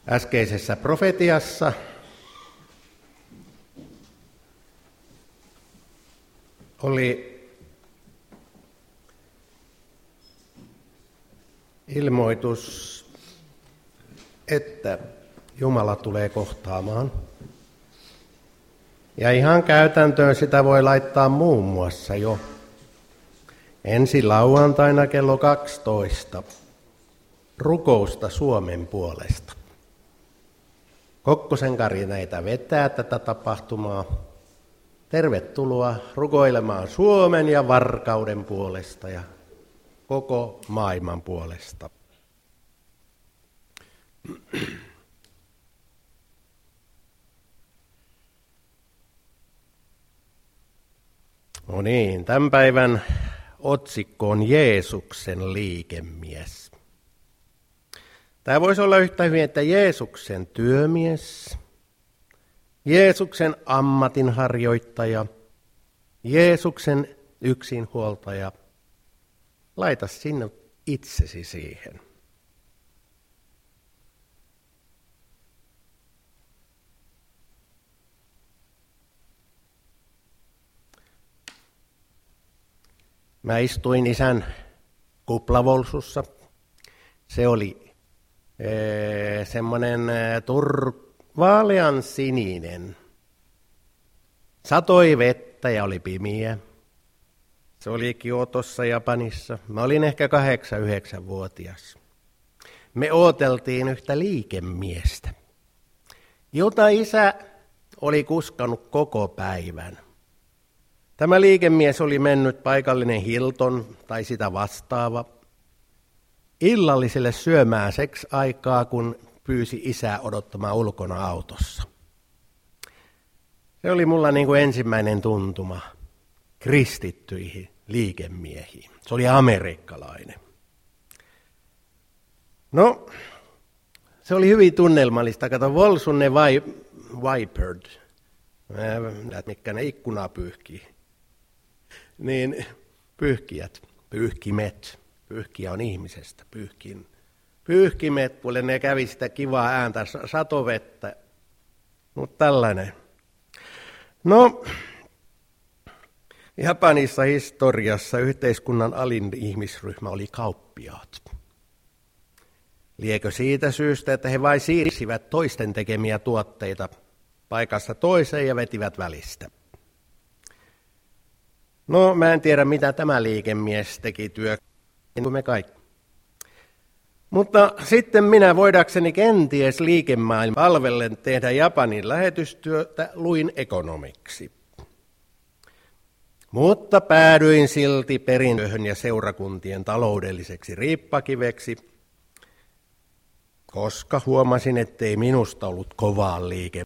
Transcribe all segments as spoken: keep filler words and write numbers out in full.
Äskeisessä profetiassa oli ilmoitus, että Jumala tulee kohtaamaan. Ja ihan käytäntöön sitä voi laittaa muun muassa jo ensi lauantaina kello kaksitoista rukousta Suomen puolesta. Kokkosen Kari näitä vetää tätä tapahtumaa. Tervetuloa rukoilemaan Suomen ja Varkauden puolesta ja koko maailman puolesta. No niin, tämän päivän otsikko on Jeesuksen liikemies. Tämä voisi olla yhtä hyvin, että Jeesuksen työmies, Jeesuksen ammatinharjoittaja, Jeesuksen yksinhuoltaja. Laita sinne itsesi siihen. Mä istuin isän kuplavolsussa. Se oli ee, semmoinen tur, vaalean sininen. Satoi vettä ja oli pimiä. Se oli Kiotossa Japanissa. Mä olin ehkä kahdeksan, yhdeksänvuotias. Me ooteltiin yhtä liikemiestä, jota isä oli kuskannut koko päivän. Tämä liikemies oli mennyt paikallinen Hilton tai sitä vastaava illalliselle syömään seks aikaa, kun pyysi isää odottamaan ulkona autossa. Se oli mulla niin kuin ensimmäinen tuntuma kristittyihin liikemiehiin. Se oli amerikkalainen. No, se oli hyvin tunnelmallista. Kato, Volsunne Vipered, mitkä ne ikkunaa pyyhkii. Niin pyyhkijät, pyyhkimet, pyyhkiä on ihmisestä, pyyhkin. Pyyhkimet, kuule ne kävi sitä kivaa ääntä, satovettä, mutta tällainen. No, Japanissa historiassa yhteiskunnan alin ihmisryhmä oli kauppiaat. Liekö siitä syystä, että he vain siirsivät toisten tekemiä tuotteita paikasta toiseen ja vetivät välistä. No, mä en tiedä, mitä tämä liikemies teki työ, niin kuin me kaikki. Mutta sitten minä voidakseni kenties liikemaailman palvellen tehdä Japanin lähetystyötä, luin ekonomiksi. Mutta päädyin silti perintöhön ja seurakuntien taloudelliseksi riippakiveksi, koska huomasin, ettei minusta ollut kovaa liike.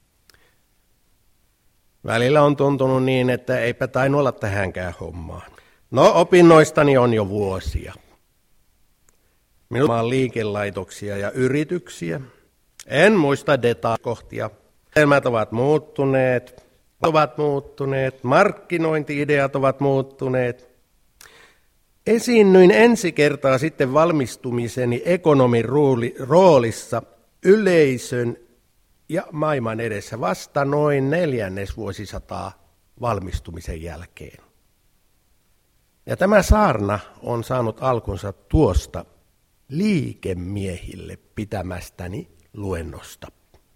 Välillä on tuntunut niin, että eipä tainnut olla tähänkään hommaan. No, opinnoistani on jo vuosia. Minulla on liikelaitoksia ja yrityksiä. En muista detailkohtia. Elämät ovat muuttuneet, ovat muuttuneet, markkinointi-ideat ovat muuttuneet. Esiinnyin ensi kertaa sitten valmistumiseni ekonomin roolissa yleisön ja maailman edessä vasta noin neljännesvuosisataa valmistumisen jälkeen. Ja tämä saarna on saanut alkunsa tuosta liikemiehille pitämästäni luennosta.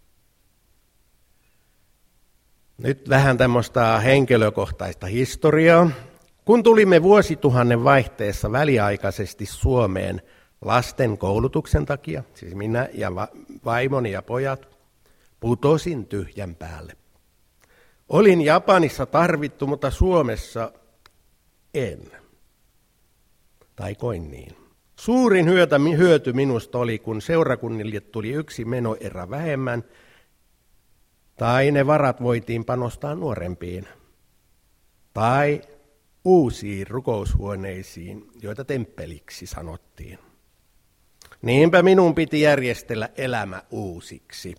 Nyt vähän tämmöistä henkilökohtaista historiaa. Kun tulimme vuosituhannen vaihteessa väliaikaisesti Suomeen lasten koulutuksen takia, siis minä ja vaimoni ja pojat, putosin tyhjän päälle. Olin Japanissa tarvittu, mutta Suomessa en. Tai koin niin. Suurin hyöty minusta oli, kun seurakunnille tuli yksi menoerä vähemmän, tai ne varat voitiin panostaa nuorempiin, tai uusiin rukoushuoneisiin, joita temppeliksi sanottiin. Niinpä minun piti järjestellä elämä uusiksi.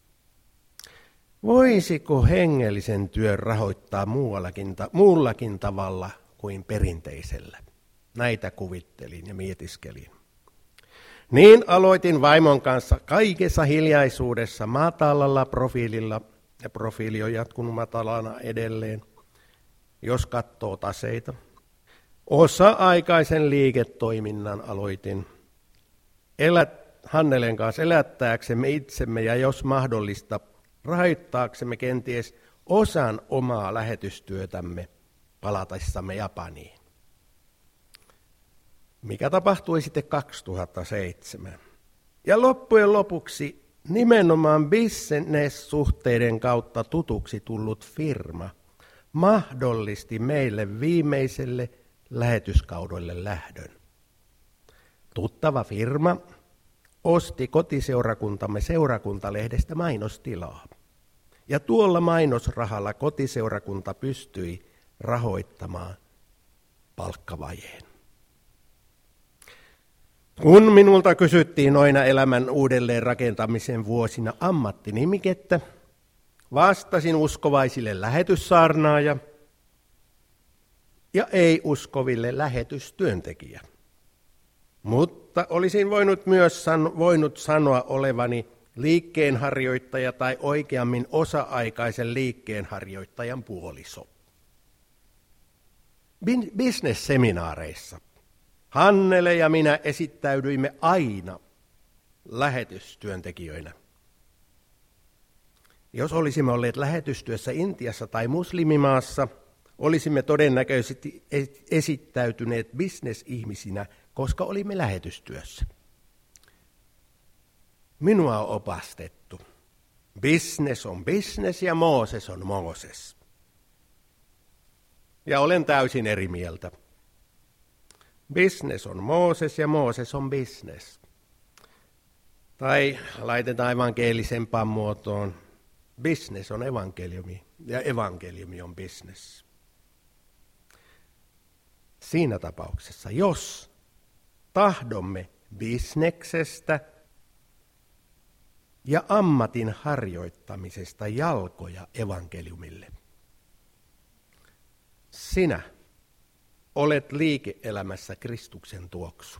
Voisiko hengellisen työn rahoittaa muuallakin, muullakin tavalla kuin perinteisellä? Näitä kuvittelin ja mietiskelin. Niin aloitin vaimon kanssa kaikessa hiljaisuudessa matalalla profiililla, ja profiili on jatkunut matalana edelleen, jos katsoo taseita. Osa-aikaisen liiketoiminnan aloitin elät, Hannelen kanssa elättääksemme itsemme ja jos mahdollista rahoittaaksemme kenties osan omaa lähetystyötämme palatessamme Japaniin. Mikä tapahtui sitten kaksituhattaseitsemän. Ja loppujen lopuksi nimenomaan business-suhteiden kautta tutuksi tullut firma mahdollisti meille viimeiselle lähetyskaudelle lähdön. Tuttava firma osti kotiseurakuntamme seurakuntalehdestä mainostilaa. Ja tuolla mainosrahalla kotiseurakunta pystyi rahoittamaan palkkavajeen. Kun minulta kysyttiin noina elämän uudelleen rakentamisen vuosina ammattinimikettä, vastasin uskovaisille lähetyssaarnaaja ja ei-uskoville lähetystyöntekijä. Mutta olisin voinut myös san- voinut sanoa olevani liikkeenharjoittaja tai oikeammin osa-aikaisen liikkeenharjoittajan puoliso. Bin- Business-seminaareissa Hannele ja minä esittäydyimme aina lähetystyöntekijöinä. Jos olisimme olleet lähetystyössä Intiassa tai muslimimaassa, olisimme todennäköisesti esittäytyneet bisnesihmisinä, koska olimme lähetystyössä. Minua on opastettu. Business on business ja Mooses on Mooses. Ja olen täysin eri mieltä. Business on Mooses ja Mooses on business. Tai laitetaan evankelisempaan muotoon. Business on evankeliumi ja evankeliumi on business. Siinä tapauksessa, jos tahdomme bisneksestä ja ammatin harjoittamisesta jalkoja evankeliumille, sinä olet liike-elämässä Kristuksen tuoksu.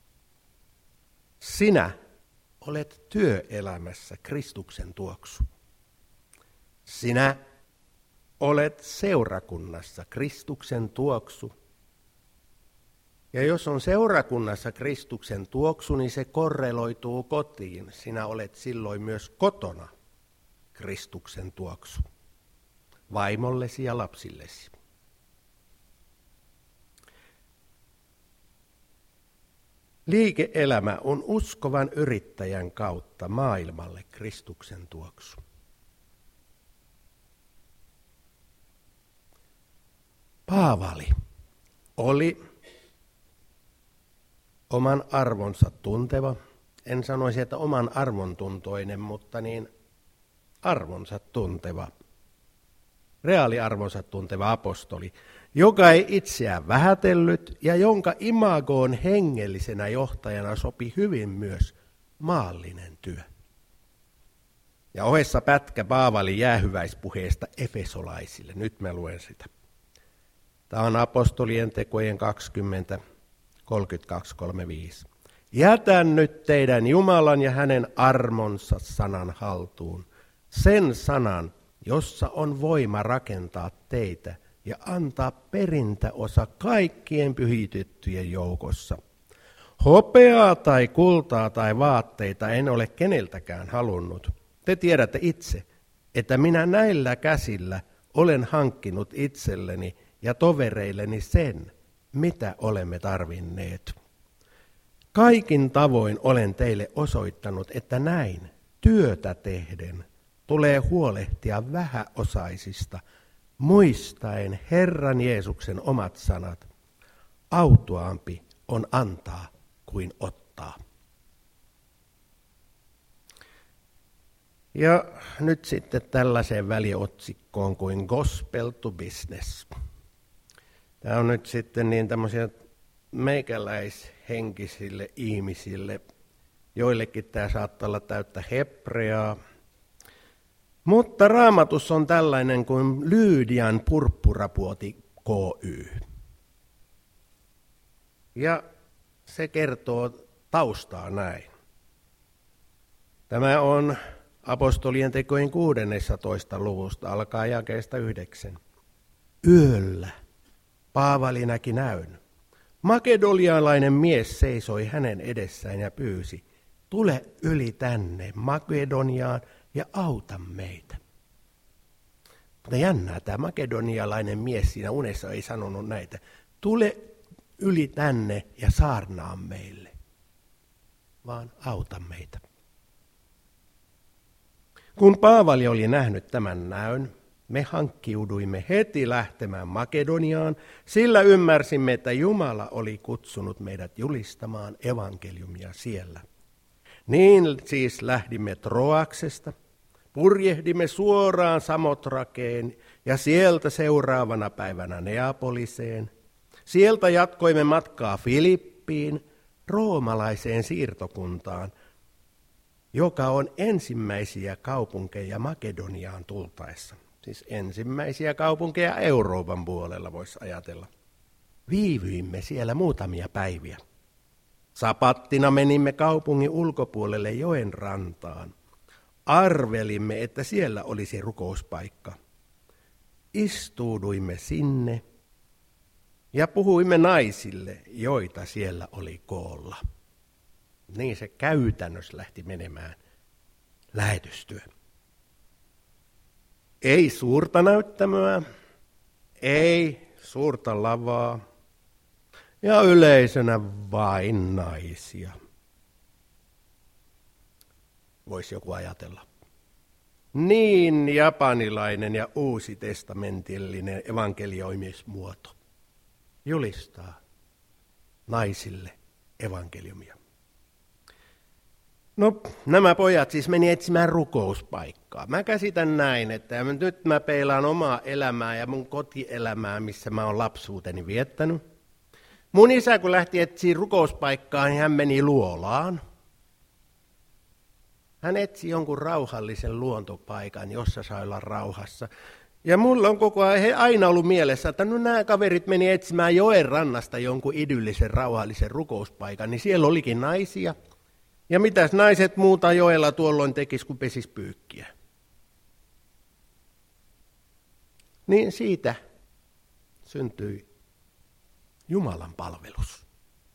Sinä olet työelämässä Kristuksen tuoksu. Sinä olet seurakunnassa Kristuksen tuoksu. Ja jos on seurakunnassa Kristuksen tuoksu, niin se korreloituu kotiin. Sinä olet silloin myös kotona Kristuksen tuoksu. Vaimollesi ja lapsillesi. Liike-elämä on uskovan yrittäjän kautta maailmalle Kristuksen tuoksu. Paavali oli oman arvonsa tunteva, en sanoisi, että oman arvontuntoinen, mutta niin arvonsa tunteva, reaaliarvonsa tunteva apostoli, joka ei itseään vähätellyt ja jonka imagoon hengellisenä johtajana sopi hyvin myös maallinen työ. Ja ohessa pätkä Paavalin jäähyväispuheesta efesolaisille. Nyt mä luen sitä. Tämä on apostolien tekojen kaksikymmentä, kolmekymmentäkaksi kolmekymmentäviisi. Jätän nyt teidän Jumalan ja hänen armonsa sanan haltuun, sen sanan, jossa on voima rakentaa teitä ja antaa perintäosa kaikkien pyhitettyjen joukossa. Hopeaa tai kultaa tai vaatteita en ole keneltäkään halunnut. Te tiedätte itse, että minä näillä käsillä olen hankkinut itselleni ja tovereilleni sen, mitä olemme tarvinneet. Kaikin tavoin olen teille osoittanut, että näin työtä tehden tulee huolehtia vähäosaisista, muistaen Herran Jeesuksen omat sanat. Autuaampi on antaa kuin ottaa. Ja nyt sitten tällaiseen väliotsikkoon kuin Gospel to Business. Tämä on nyt sitten niin tämmöisiä meikäläishenkisille ihmisille, joillekin tämä saattaa olla täyttä hebreaa. Mutta Raamatussa on tällainen kuin Lyydian purppurapuoti K Y. Ja se kertoo taustaa näin. Tämä on apostolien tekojen kuudennestatoista luvusta, alkaa jakeesta yhdeksän. Yöllä Paavali näki näyn. Makedonialainen mies seisoi hänen edessään ja pyysi, tule yli tänne Makedoniaan ja auta meitä. Mutta jännää, tämä makedonialainen mies siinä unessa ei sanonut näitä. Tule yli tänne ja saarnaa meille, vaan auta meitä. Kun Paavali oli nähnyt tämän näyn, me hankkiuduimme heti lähtemään Makedoniaan, sillä ymmärsimme, että Jumala oli kutsunut meidät julistamaan evankeliumia siellä. Niin siis lähdimme Troaksesta, purjehdimme suoraan Samotrakeen ja sieltä seuraavana päivänä Neapoliseen. Sieltä jatkoimme matkaa Filippiin, roomalaiseen siirtokuntaan, joka on ensimmäisiä kaupunkeja Makedoniaan tultaessa. Siis ensimmäisiä kaupunkeja Euroopan puolella voisi ajatella. Viivyimme siellä muutamia päiviä. Sapattina menimme kaupungin ulkopuolelle joen rantaan. Arvelimme, että siellä olisi rukouspaikka. Istuuduimme sinne ja puhuimme naisille, joita siellä oli koolla. Niin se käytännössä lähti menemään lähetystyö. Ei suurta näyttämöä, ei suurta lavaa ja yleisönä vain naisia. Voisi joku ajatella. Niin japanilainen ja uusi testamentillinen evankelioimismuoto julistaa naisille evankeliumia. No, nämä pojat siis meni etsimään rukouspaikkaa. Mä käsitän näin, että nyt mä peilaan omaa elämää ja mun kotielämää, missä mä oon lapsuuteni viettänyt. Mun isä, kun lähti etsiä rukouspaikkaa, niin hän meni luolaan. Hän etsi jonkun rauhallisen luontopaikan, jossa saa olla rauhassa. Ja mulla on koko ajan aina ollut mielessä, että no nämä kaverit meni etsimään joen rannasta jonkun idyllisen rauhallisen rukouspaikan, niin siellä olikin naisia. Ja mitäs naiset muuta joella tuolloin tekis, kun pesis pyykkiä? Niin siitä syntyi Jumalan palvelus.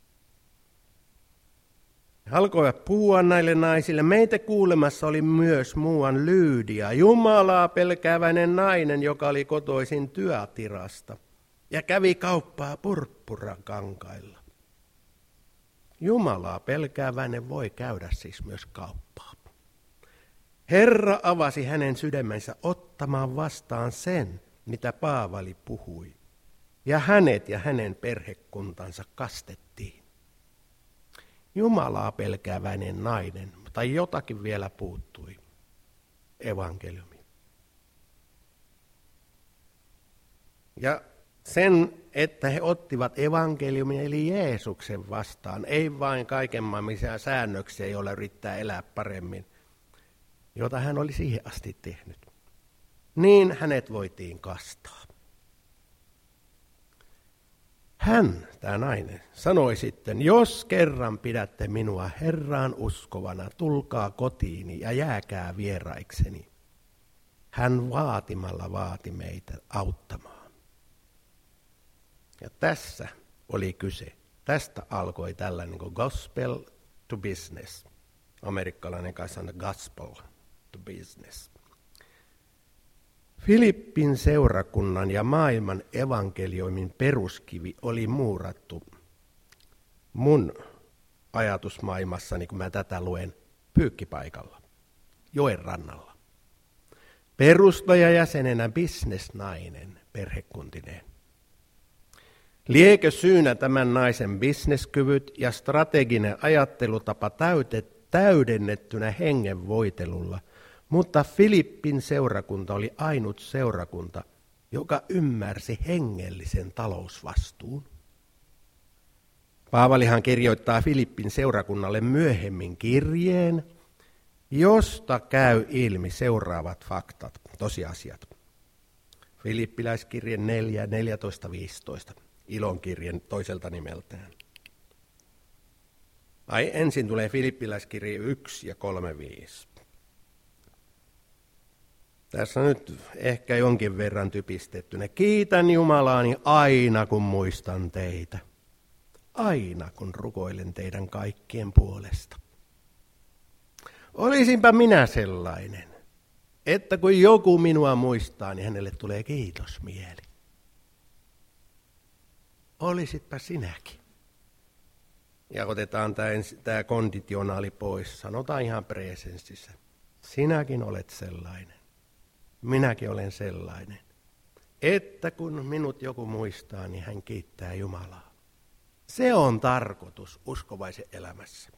He alkoivat puhua näille naisille. Meitä kuulemassa oli myös muuan Lyydia, Jumalaa pelkääväinen nainen, joka oli kotoisin Tyatirasta ja kävi kauppaa purppurakankailla. Jumalaa pelkääväinen voi käydä siis myös kauppaa. Herra avasi hänen sydämensä ottamaan vastaan sen, mitä Paavali puhui, ja hänet ja hänen perhekuntansa kastettiin. Jumalaa pelkääväinen nainen, tai jotakin vielä puuttui, evankeliumi. Ja sen, että he ottivat evankeliumin eli Jeesuksen vastaan, ei vain kaiken maailman säännöksiä, joilla yrittää elää paremmin, jota hän oli siihen asti tehnyt. Niin hänet voitiin kastaa. Hän, tämä nainen, sanoi sitten, jos kerran pidätte minua Herraan uskovana, tulkaa kotiini ja jääkää vieraikseni. Hän vaatimalla vaati meitä auttamaan. Ja tässä oli kyse. Tästä alkoi tällainen kuin gospel to business. Amerikkalainen kai sanoo gospel to business. Filippin seurakunnan ja maailman evankelioimin peruskivi oli muurattu mun ajatusmaailmassani, kun mä tätä luen, pyykkipaikalla, joen rannalla. Perustajajäsenenä bisnesnainen perhekuntineen. Liekö syynä tämän naisen bisneskyvyt ja strateginen ajattelutapa täytet, täydennettynä hengen voitelulla, mutta Filippin seurakunta oli ainut seurakunta, joka ymmärsi hengellisen talousvastuun. Paavalihan kirjoittaa Filippin seurakunnalle myöhemmin kirjeen, josta käy ilmi seuraavat faktat, tosiasiat. Filippiläiskirje neljä, neljätoista, viisitoista. Ilonkirjen toiselta nimeltään. Ai ensin tulee Filippiläiskirja yksi ja kolme viisi. Tässä on nyt ehkä jonkin verran typistettynä. Kiitän Jumalaani aina, kun muistan teitä. Aina, kun rukoilen teidän kaikkien puolesta. Olisinpä minä sellainen, että kun joku minua muistaa, niin hänelle tulee kiitosmieli. Olisitpä sinäkin. Ja otetaan tämä, tämä konditionaali pois. Sanotaan ihan presenssissä. Sinäkin olet sellainen. Minäkin olen sellainen. Että kun minut joku muistaa, niin hän kiittää Jumalaa. Se on tarkoitus uskovaisen elämässä.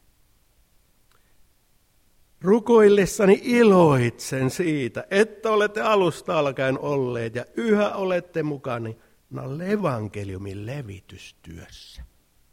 Rukoillessani iloitsen siitä, että olette alusta alkaen olleet ja yhä olette mukana evankeliumin levitystyössä.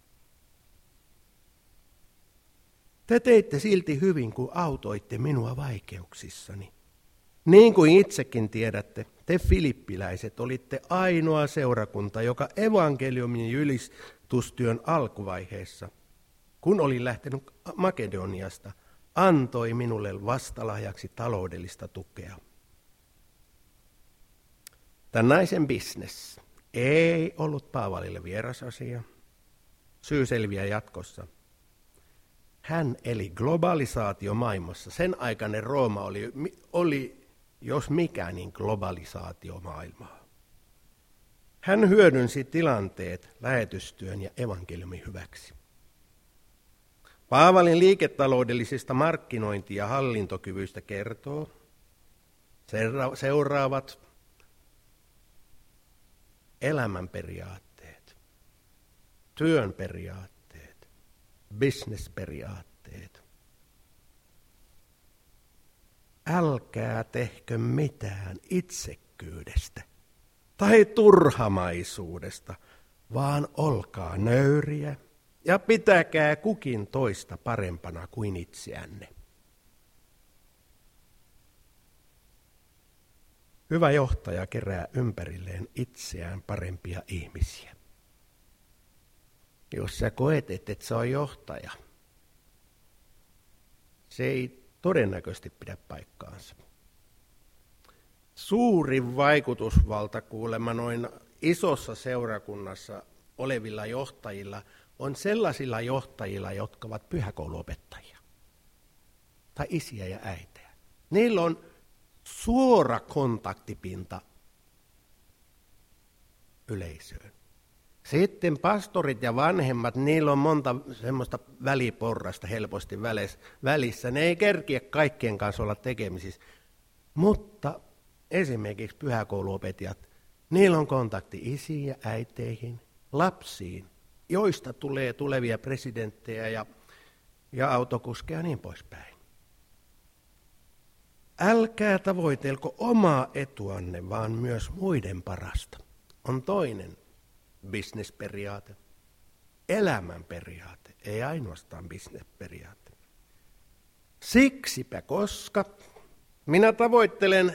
Te teitte silti hyvin, kun autoitte minua vaikeuksissani. Niin kuin itsekin tiedätte, te filippiläiset olitte ainoa seurakunta, joka evankeliumin julistustyön alkuvaiheessa, kun olin lähtenyt Makedoniasta, antoi minulle vastalahjaksi taloudellista tukea. Tämän naisen bisnes ei ollut Paavalille vieras asia. Syy selviää jatkossa. Hän eli globalisaatiomaailmassa. Sen aikainen Rooma oli, oli jos mikä, niin globalisaatiomaailmaa. Hän hyödynsi tilanteet lähetystyön ja evankeliumin hyväksi. Paavalin liiketaloudellisista markkinointi- ja hallintokyvyistä kertoo seuraavat elämän periaatteet, työn periaatteet, bisnesperiaatteet. Älkää tehkö mitään itsekkyydestä tai turhamaisuudesta, vaan olkaa nöyriä ja pitäkää kukin toista parempana kuin itseänne. Hyvä johtaja kerää ympärilleen itseään parempia ihmisiä. Jos sä koet, että et sä oot johtaja, se ei todennäköisesti pidä paikkaansa. Suurin vaikutusvalta kuulemma noin isossa seurakunnassa olevilla johtajilla on sellaisilla johtajilla, jotka ovat pyhäkouluopettajia tai isiä ja äitejä. Niillä on suora kontaktipinta yleisöön. Sitten pastorit ja vanhemmat, niillä on monta semmoista väliporrasta helposti välissä. Ne ei kerkiä kaikkien kanssa olla tekemisissä. Mutta esimerkiksi pyhäkouluopettajat, niillä on kontakti isiin ja äiteihin, lapsiin, joista tulee tulevia presidenttejä ja, ja autokuskeja ja niin poispäin. Älkää tavoitelko omaa etuanne, vaan myös muiden parasta. On toinen bisnesperiaate, elämänperiaate, ei ainoastaan bisnesperiaate. Siksipä, koska minä tavoittelen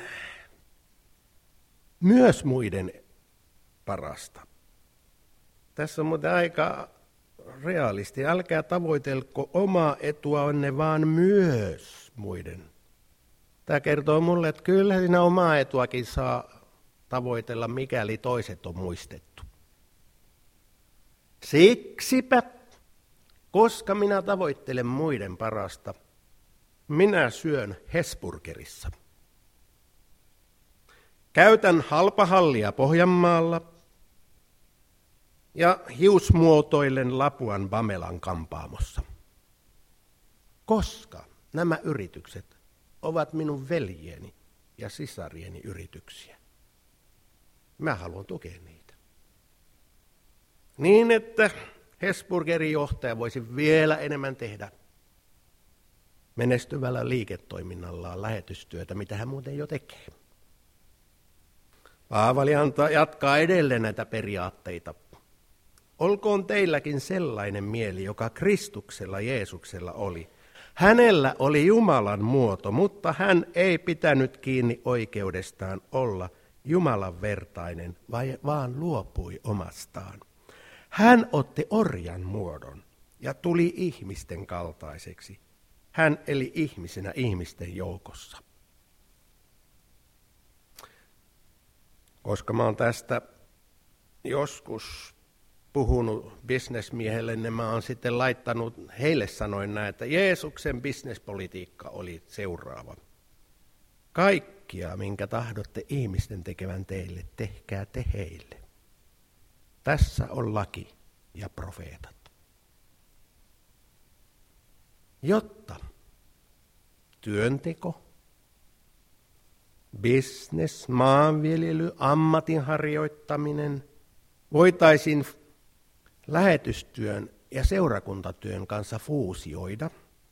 myös muiden parasta. Tässä on muuten aika realisti. Älkää tavoitelko omaa etuanne, vaan myös muiden. Tämä kertoo mulle, että kyllä siinä omaa etuakin saa tavoitella, mikäli toiset on muistettu. Siksipä, koska minä tavoittelen muiden parasta, minä syön Hesburgerissa. Käytän halpahallia Pohjanmaalla ja hiusmuotoilen Lapuan Bamelan kampaamossa. Koska nämä yritykset ovat minun veljeeni ja sisarieni yrityksiä. Mä haluan tukea niitä. Niin, että Hesburgerin johtaja voisi vielä enemmän tehdä menestyvällä liiketoiminnallaan lähetystyötä, mitä hän muuten jo tekee. Paavali antaa jatkaa edelleen näitä periaatteita. Olkoon teilläkin sellainen mieli, joka Kristuksella Jeesuksella oli. Hänellä oli Jumalan muoto, mutta hän ei pitänyt kiinni oikeudestaan olla Jumalan vertainen, vaan luopui omastaan. Hän otti orjan muodon ja tuli ihmisten kaltaiseksi. Hän eli ihmisenä ihmisten joukossa. Koska mä oon tästä joskus puhunut bisnesmiehelle, niin mä oon sitten laittanut, heille sanoin näin, että Jeesuksen bisnespolitiikka oli seuraava. Kaikkia, minkä tahdotte ihmisten tekevän teille, tehkää te heille. Tässä on laki ja profeetat. Jotta työnteko, business, maanviljely, ammatin harjoittaminen voitaisiin lähetystyön ja seurakuntatyön kanssa fuusioida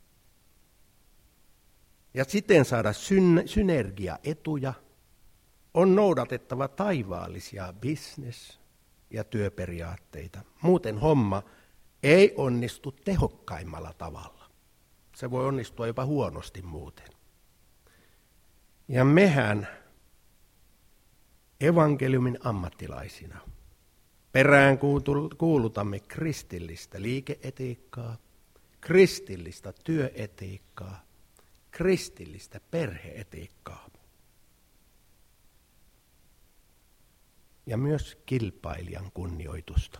ja siten saada syn- synergiaetuja, on noudatettava taivaallisia business- ja työperiaatteita. Muuten homma ei onnistu tehokkaimmalla tavalla. Se voi onnistua jopa huonosti muuten. Ja mehän evankeliumin ammattilaisina perään kuulutamme kristillistä liikeetiikkaa, kristillistä työetiikkaa, kristillistä perheetiikkaa ja myös kilpailijan kunnioitusta.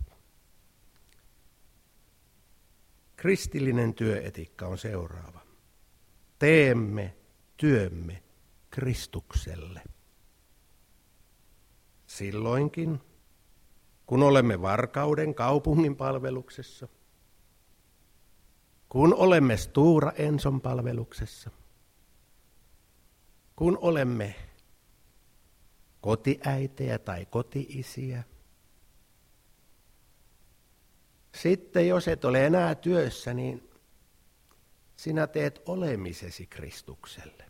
Kristillinen työetiikka on seuraava. Teemme työmme Kristukselle. Silloinkin, kun olemme Varkauden kaupungin palveluksessa, kun olemme Stora Enson palveluksessa, kun olemme kotiäitejä tai koti-isiä. Sitten jos et ole enää työssä, niin sinä teet olemisesi Kristukselle.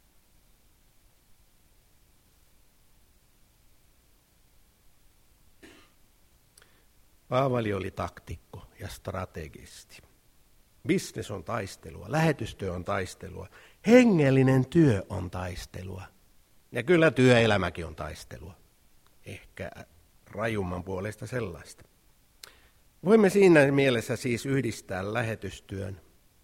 Paavali oli taktikko ja strategisti. Business on taistelua, lähetystyö on taistelua, hengellinen työ on taistelua. Ja kyllä työelämäkin on taistelua. Ehkä rajumman puolesta sellaista. Voimme siinä mielessä siis yhdistää lähetystyön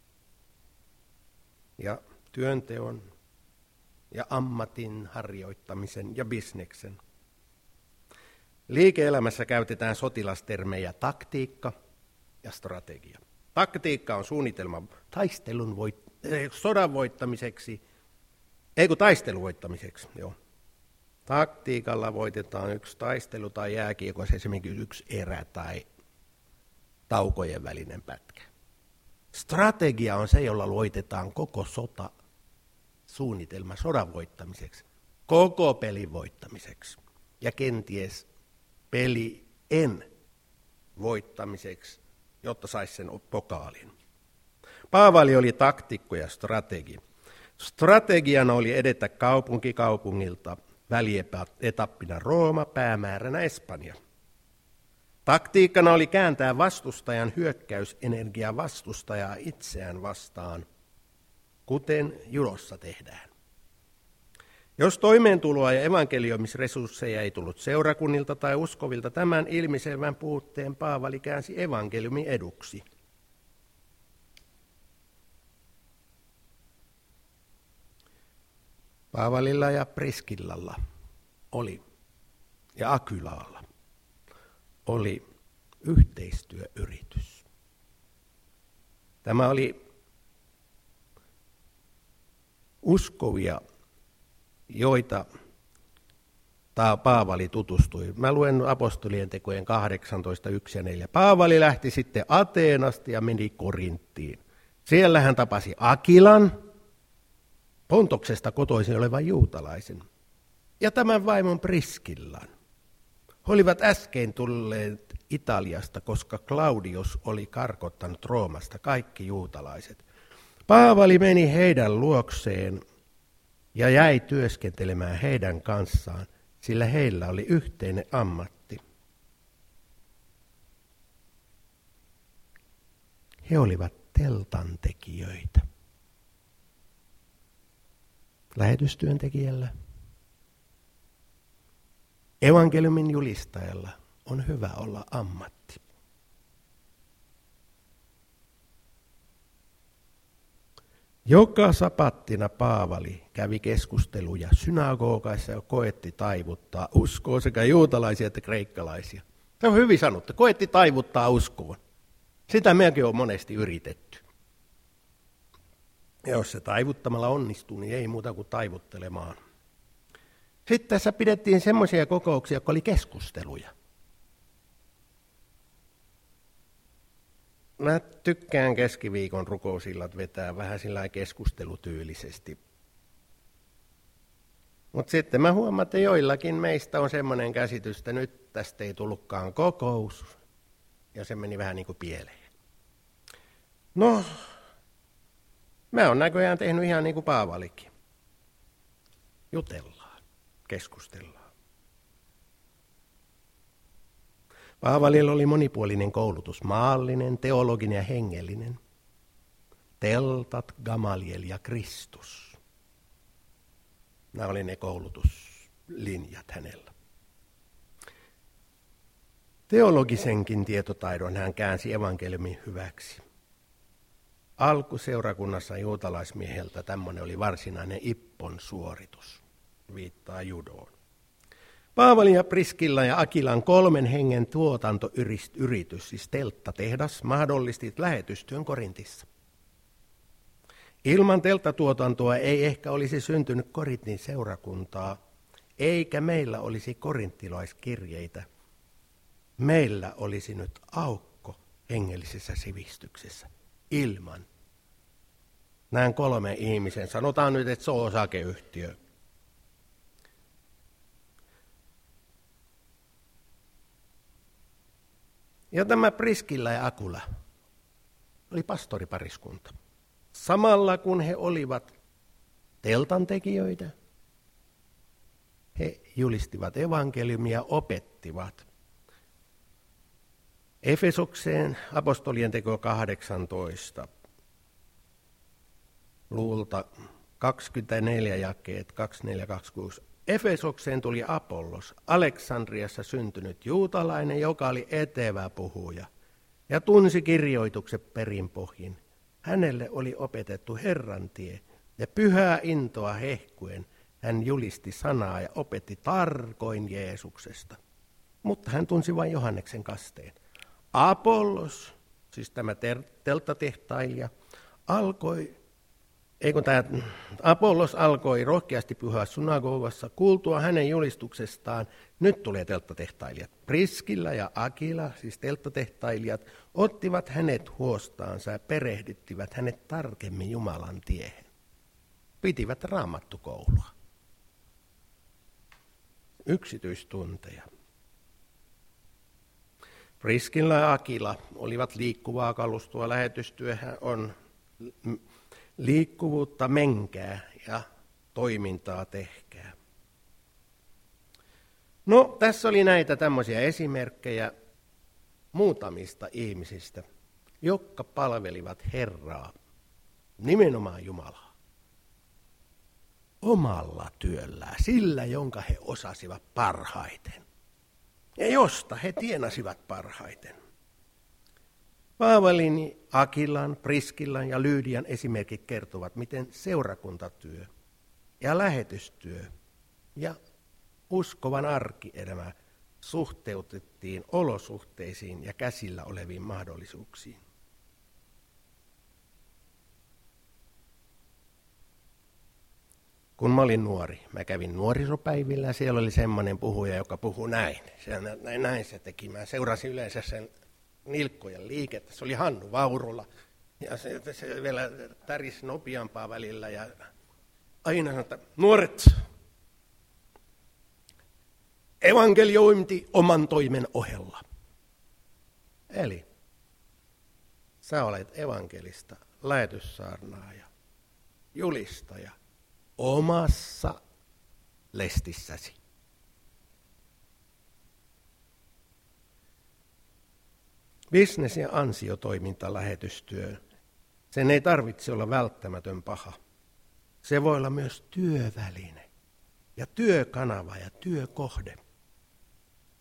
ja työnteon ja ammatin harjoittamisen ja bisneksen. Liike-elämässä käytetään sotilastermejä taktiikka ja strategia. Taktiikka on suunnitelma taistelun voit, eh, sodan voittamiseksi, ei kun taistelun voittamiseksi, joo. Taktiikalla voitetaan yksi taistelu tai jääkiekossa esimerkiksi yksi erä tai taukojen välinen pätkä. Strategia on se, jolla voitetaan koko sota suunnitelma sodan voittamiseksi, koko pelin voittamiseksi ja kenties peli en voittamiseksi, jotta saisi sen pokaalin. Paavali oli taktikko ja strategi. Strategiana oli edetä kaupunki kaupungilta, välietappina Rooma, päämääränä Espanja. Taktiikkana oli kääntää vastustajan hyökkäysenergia vastustajaa itseään vastaan, kuten judossa tehdään. Jos toimeentuloa ja evankeliumisresursseja ei tullut seurakunnilta tai uskovilta, tämän ilmiselvän puutteen Paavali käänsi evankeliumin eduksi. Paavalilla ja Priskillalla oli, ja Akylaalla oli yhteistyöyritys. Tämä oli uskovia, joita Paavali tutustui. Mä luen apostolien tekojen kahdeksantoista, yksi ja neljä. Paavali lähti sitten Ateenasta ja meni Korinttiin. Siellä hän tapasi Akilan, Pontoksesta kotoisin olevan juutalaisen, ja tämän vaimon Priskillan. He olivat äskein tulleet Italiasta, koska Claudius oli karkottanut Roomasta kaikki juutalaiset. Paavali meni heidän luokseen ja jäi työskentelemään heidän kanssaan, sillä heillä oli yhteinen ammatti. He olivat teltantekijöitä. Lähetystyöntekijällä, evankeliumin julistajalla on hyvä olla ammatti. Joka sapattina Paavali kävi keskusteluja synagogaissa ja koetti taivuttaa uskoa sekä juutalaisia että kreikkalaisia. Se on hyvin sanottu, koetti taivuttaa uskoon. Sitä meidänkin on monesti yritetty. Ja jos se taivuttamalla onnistuu, niin ei muuta kuin taivuttelemaan. Sitten tässä pidettiin semmoisia kokouksia, jotka oli keskusteluja. Mä tykkään keskiviikon rukousillat vetää vähän sillä keskustelutyylisesti. Mutta sitten mä huomaan, että joillakin meistä on semmoinen käsitys, että nyt tästä ei tullutkaan kokous, ja se meni vähän niin kuin pieleen. No, mä oon näköjään tehnyt ihan niin kuin Paavalikin. Jutellaan, keskustellaan. Paavalilla oli monipuolinen koulutus, maallinen, teologinen ja hengellinen. Teltat, Gamaliel ja Kristus. Nämä oli ne koulutuslinjat hänellä. Teologisenkin tietotaidon hän käänsi evankeliumin hyväksi. Alkuseurakunnassa juutalaismieheltä tämmöinen oli varsinainen ippon suoritus, viittaa judoon. Paavalin ja Priskilla ja Akilan kolmen hengen tuotantoyritys, siis telttatehdas, mahdollisti lähetystyön Korintissa. Ilman telttatuotantoa ei ehkä olisi syntynyt Korintin seurakuntaa, eikä meillä olisi korinttilaiskirjeitä. Meillä olisi nyt aukko hengellisessä sivistyksessä ilman. Näin kolme ihmisen, sanotaan nyt, että se on osakeyhtiö. Ja tämä Priskilla ja Akula oli pastoripariskunta. Samalla kun he olivat teltantekijöitä, he julistivat evankeliumia ja opettivat. Efesokseen apostolien teko kahdeksantoista, luulta kaksikymmentäneljä jakeet kaksikymmentäneljä kaksikymmentäkuusi. Efesokseen tuli Apollos, Aleksandriassa syntynyt juutalainen, joka oli etevä puhuja ja tunsi kirjoitukset perinpohjin. Hänelle oli opetettu Herran tie ja pyhää intoa hehkuen hän julisti sanaa ja opetti tarkoin Jeesuksesta. Mutta hän tunsi vain Johanneksen kasteen. Apollos, siis tämä telttatehtailija, alkoi, ei kun tämä Apollos alkoi rohkeasti puhua synagogassa, kuultua hänen julistuksestaan, nyt tulee telttatehtailijat. Priskilla ja Akila, siis telttatehtailijat, ottivat hänet huostaansa ja perehdyttivät hänet tarkemmin Jumalan tiehen. Pitivät raamattukoulua. Yksityistunteja. Priskilla ja Akila olivat liikkuvaa kalustoa. Lähetystyöhän on liikkuvuutta, menkää ja toimintaa tehkää. No, tässä oli näitä tämmöisiä esimerkkejä muutamista ihmisistä, jotka palvelivat Herraa, nimenomaan Jumalaa, omalla työllään, sillä jonka he osasivat parhaiten ja josta he tienasivat parhaiten. Paavalin, Akilan, Priskillan ja Lyydian esimerkit kertovat, miten seurakuntatyö ja lähetystyö ja uskovan arkielämä suhteutettiin olosuhteisiin ja käsillä oleviin mahdollisuuksiin. Kun mä olin nuori, mä kävin nuorisopäivillä ja siellä oli semmoinen puhuja, joka puhui näin. Se, näin, näin se teki. Mä seurasin yleensä sen nilkkojen liikettä. Se oli Hannu Vaurola ja se, se vielä tärisi nopeampaa välillä ja aina sanoi, että nuoret, evankeliointi oman toimen ohella. Eli sä olet evankelista, lähetyssaarnaaja, julistaja omassa lestissäsi. Business- ja ansiotoiminta lähetystyö, sen ei tarvitse olla välttämätön paha. Se voi olla myös työväline ja työkanava ja työkohde.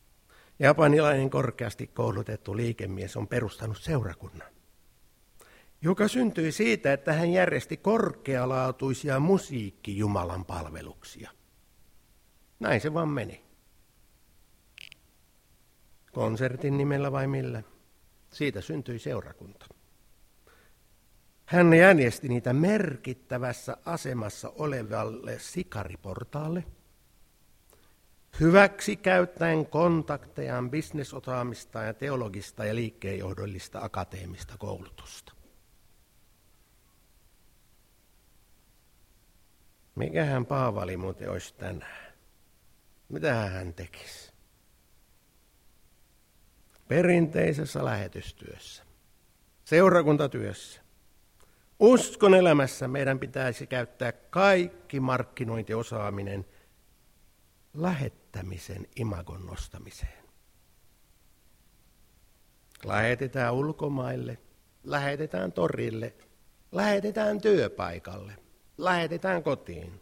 Japanilainen korkeasti koulutettu liikemies on perustanut seurakunnan. joka syntyi siitä, että hän järjesti korkealaatuisia musiikki-Jumalan palveluksia. Näin se vaan meni. Konsertin nimellä vai millä? Siitä syntyi seurakunta. Hän järjesti niitä merkittävässä asemassa olevalle sikariportaalle, hyväksi käyttäen kontaktejaan, bisnesosaamista ja teologista ja liikkeenjohdollista akateemista koulutusta. Mikähän Paavali muuten olisi tänään? Mitä hän tekisi? Perinteisessä lähetystyössä, seurakuntatyössä, uskon elämässä meidän pitäisi käyttää kaikki markkinointiosaaminen lähettämisen imagon nostamiseen. Lähetetään ulkomaille, lähetetään torille, lähetetään työpaikalle, lähetetään kotiin.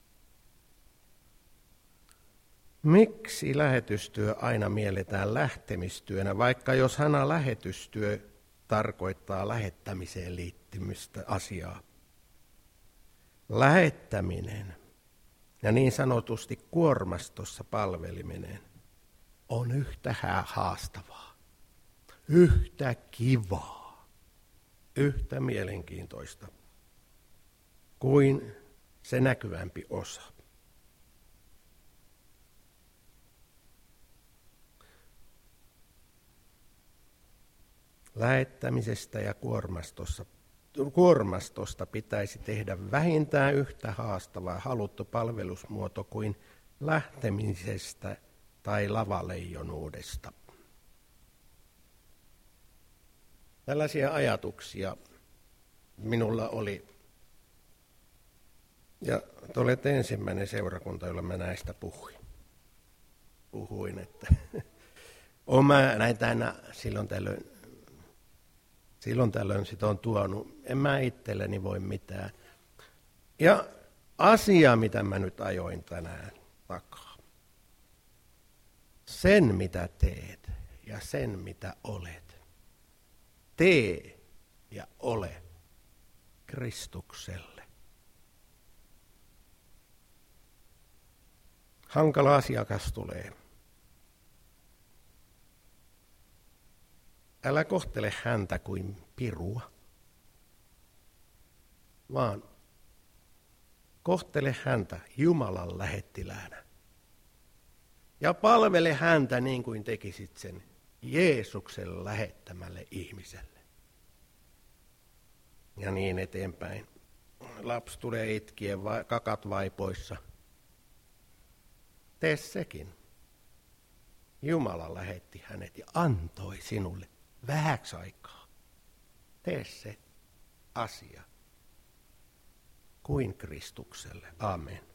Miksi lähetystyö aina mielletään lähtemistyönä, vaikka jos sana lähetystyö tarkoittaa lähettämiseen liittymistä asiaa? Lähettäminen ja niin sanotusti kuormastossa palveliminen on yhtä haastavaa, yhtä kivaa, yhtä mielenkiintoista kuin se näkyvämpi osa. Lähettämisestä ja kuormastosta, kuormastosta pitäisi tehdä vähintään yhtä haastava haluttu palvelusmuoto kuin lähtemisestä tai lavaleijonuudesta. Tällaisia ajatuksia minulla oli. Ja te olette ensimmäinen seurakunta, jolla mä näistä puhuin. Puhuin, että olen mä näitä aina silloin tällöin Silloin tällöin sitä on tuonut. En mä itselleni voi mitään. Ja asia, mitä mä nyt ajoin tänään takaa. Sen, mitä teet ja sen, mitä olet. Tee ja ole Kristukselle. Hankala asiakas tulee. Älä kohtele häntä kuin pirua, vaan kohtele häntä Jumalan lähettiläänä. Ja palvele häntä niin kuin tekisit sen Jeesuksen lähettämälle ihmiselle. Ja niin eteenpäin. Lapsi tulee itkien, kakat vaipoissa. Tee sekin. Jumala lähetti hänet ja antoi sinulle vähäksi aikaa. Tee se asia kuin Kristukselle. Amen.